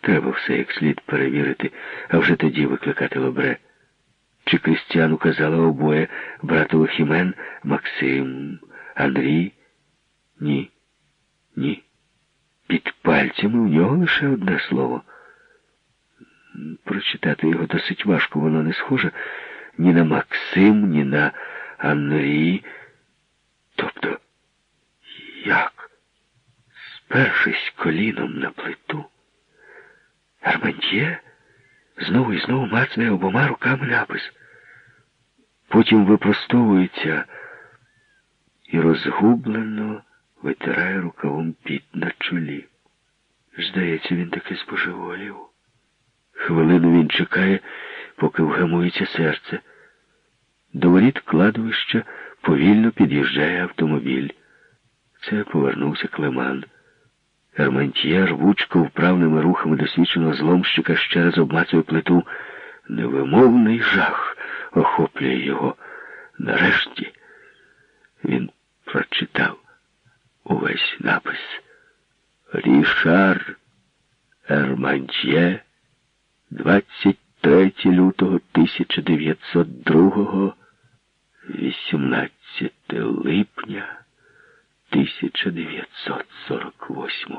Треба все як слід перевірити, а вже тоді викликати Лобре. Чи Крістіан указала обоє братових імен Максим, Андрій? Ні. Ні. Під пальцями у нього лише одне слово. Прочитати його досить важко, воно не схоже ні на Максим, ні на Андрій. Тобто, як? Спершись коліном на плиту, Армантьє знову і знову мацає обома руками напис. Потім випростовується і розгублено витирає рукавом піт на чолі. Здається, він таки збожеволів. Хвилину він чекає, поки вгамується серце. До воріт кладовища повільно під'їжджає автомобіль. Це повернувся Клеман. Армантьє рвучко вправними рухами досвідченого зломщика ще раз обмацує плиту. Невимовний жах охоплює його. Нарешті він прочитав увесь напис. Рішар Армантьє, 23 лютого 1902, 18 липня 1948.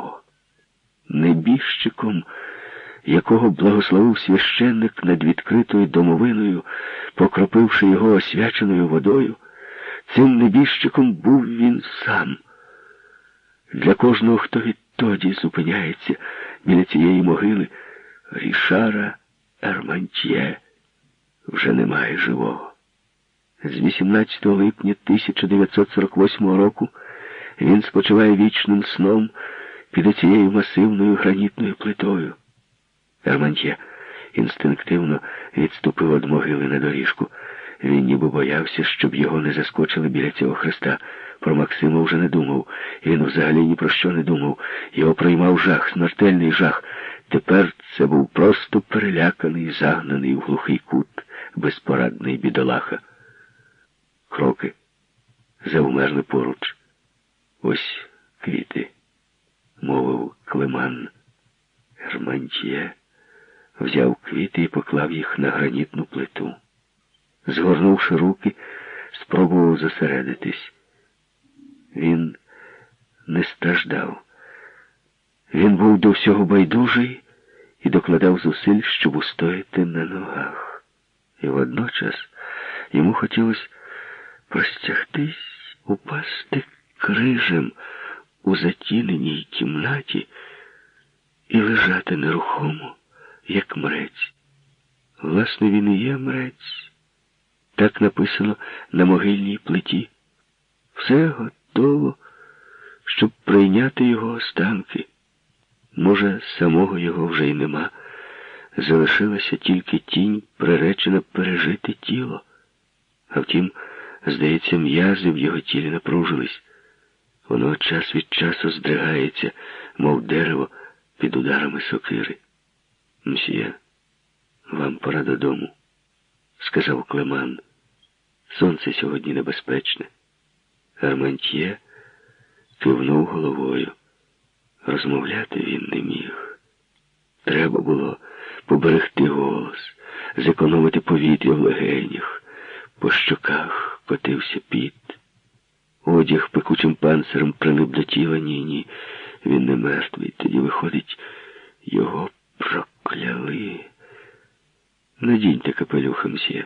Небіжчиком, якого благословив священник над відкритою домовиною, покропивши його освяченою водою, цим небіжчиком був він сам. Для кожного, хто відтоді зупиняється біля цієї могили, Рішара Армантьє вже немає живого. З 18 липня 1948 року він спочиває вічним сном під цією масивною гранітною плитою. Армантьє інстинктивно відступив від могили на доріжку. Він ніби боявся, щоб його не заскочили біля цього хреста. Про Максима вже не думав. Він взагалі ні про що не думав. Його приймав жах, смертельний жах. Тепер це був просто переляканий, загнаний в глухий кут, безпорадний бідолаха. Кроки завмерли поруч. Ось квіти, мовив Клеман. Армантьє взяв квіти і поклав їх на гранітну плиту. Згорнувши руки, спробував зосередитись. Він не страждав. Він був до всього байдужий і докладав зусиль, щоб устояти на ногах. І водночас йому хотілося простягтись, упасти крижем у затіненій кімнаті і лежати нерухомо, як мрець. Власне, він і є мрець. Так написано на могильній плиті. Все готово, щоб прийняти його останки. Може, самого його вже й нема. Залишилася тільки тінь, приречена пережити тіло. А втім, здається, м'язи в його тілі напружились. Воно час від часу здригається, мов дерево під ударами сокири. «Мсьє, вам пора додому», — сказав Клеман. «Сонце сьогодні небезпечне». Армантьє кивнув головою. Розмовляти він не міг. Треба було поберегти голос, зекономити повітря в легенях. По щоках котився піт. Одяг пекучим панцирем прилип до тіла. Ні, він не мертвий. Тоді, виходить, його прокляли. Надіньте капелюха, мсьє.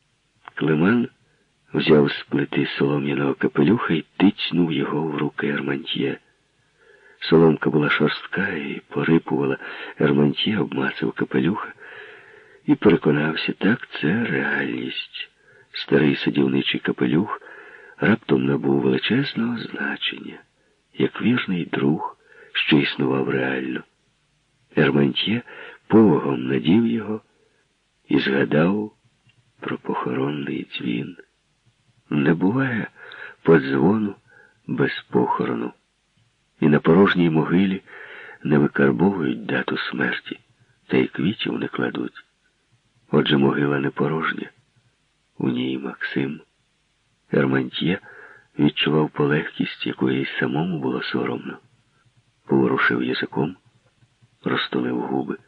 Клеман взяв з плити солом'яного капелюха і тицьнув його в руки Армантьє. Соломка була шорстка і порипувала. Армантьє обмацав капелюха і переконався, так, це реальність. Старий садівничий капелюх раптом набув величезного значення, як вірний друг, що існував реально. Армантьє повагом надів його і згадав про похоронний дзвін. Не буває подзвону без похорону. І на порожній могилі не викарбовують дату смерті, та й квітів не кладуть. Отже, могила не порожня. У ній Максим. Армантьє відчував полегкість, якої й самому було соромно. Поворушив язиком, розтулив губи.